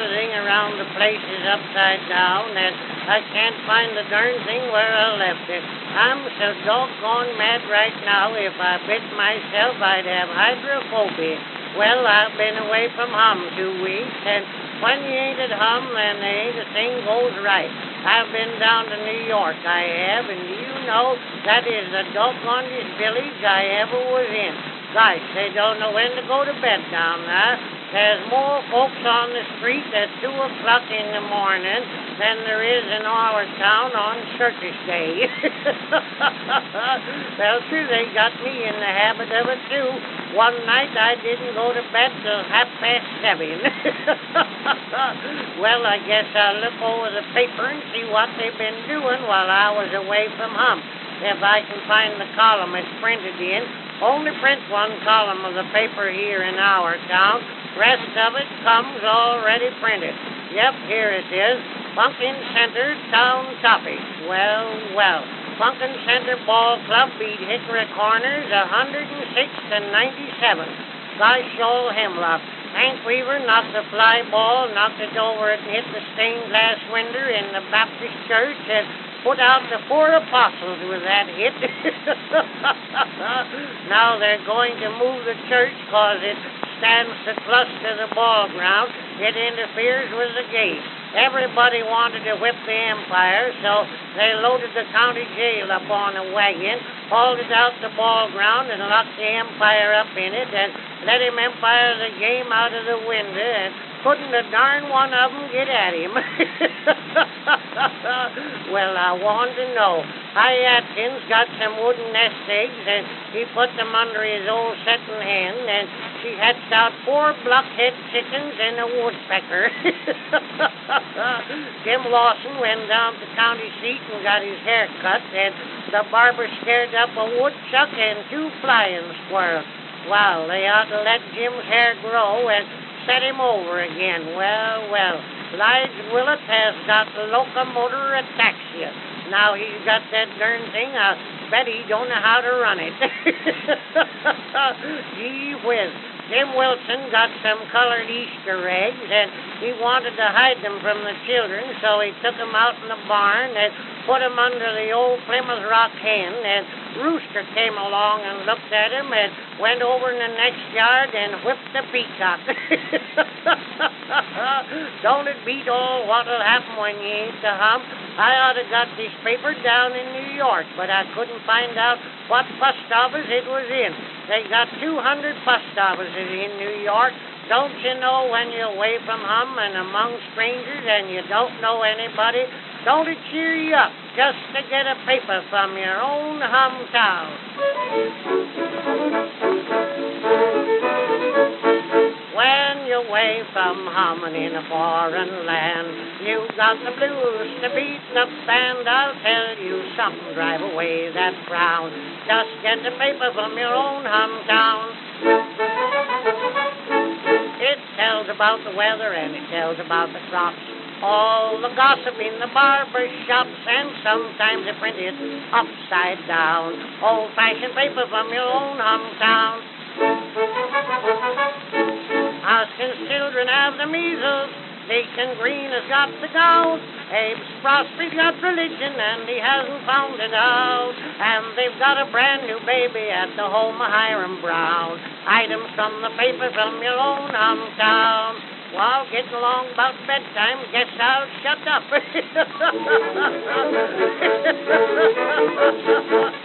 everything around the place is upside down, and I can't find the darn thing where I left it. I'm so doggone mad right now, if I bit myself, I'd have hydrophobia. Well, I've been away from home 2 weeks, and when you ain't at home, then the thing goes right. I've been down to New York, I have, and you know that is the doggonest village I ever was in. Gosh, they don't know when to go to bed down there. There's more folks on the street at 2 o'clock in the morning than there is in our town on Circus Day. Well, sure, they got me in the habit of it, too. One night I didn't go to bed till 7:30. Well, I guess I'll look over the paper and see what they've been doing while I was away from home. If I can find the column it's printed in. Only print one column of the paper here in our town. Rest of it comes already printed. Yep, here it is. Pumpkin Center Town Topic. Well. Pumpkin Center Ball Club beat Hickory Corners 106-97. Gosh, old Hemlock. Hank Weaver knocked the fly ball, knocked it over and hit the stained glass window in the Baptist church, and put out the 4 apostles with that hit. Now they're going to move the church 'cause it stands so close to the ball ground. It interferes with the gate. Everybody wanted to whip the umpire, so they loaded the county jail up on a wagon, hauled it out the ball ground, and locked the umpire up in it, and let him umpire the game out of the window, and couldn't a darn one of 'em get at him. Well, I want to know. Hi Atkins got some wooden nest eggs, and he put them under his old setting hen, and she hatched out 4 blockhead chickens and a woodpecker. Jim Lawson went down to the county seat and got his hair cut, and the barber scared up a woodchuck and 2 flying squirrels. Wow, they ought to let Jim's hair grow and set him over again. Well. Lige Willett has got the locomotor ataxia. Now he's got that darn thing, I bet he don't know how to run it. Gee whiz. Jim Wilson got some colored Easter eggs, and he wanted to hide them from the children, so he took them out in the barn and put them under the old Plymouth Rock hen, and Rooster came along and looked at him and went over in the next yard and whipped the peacock. Don't it beat all what'll happen when you ain't to hump? I ought to got this paper down in New York, but I couldn't find out what post office it was in. They got 200 post offices in New York. Don't you know when you're away from home and among strangers and you don't know anybody, don't it cheer you up just to get a paper from your own hometown? When you're away from home and in a foreign land, you got the blues to beat up, and I'll tell you something, drive away that frown. Just get the paper from your own hometown. It tells about the weather and it tells about the crops, all the gossip in the barber shops, and sometimes they print it upside down. Old-fashioned paper from your own hometown. Hoskins' children have the measles. Deacon Green has got the gout. Abe Prosper's got religion, and he hasn't found it out. And they've got a brand new baby at the home of Hiram Brown. Items from the paper from your own hometown. Well, getting along about bedtime, guess I'll shut up.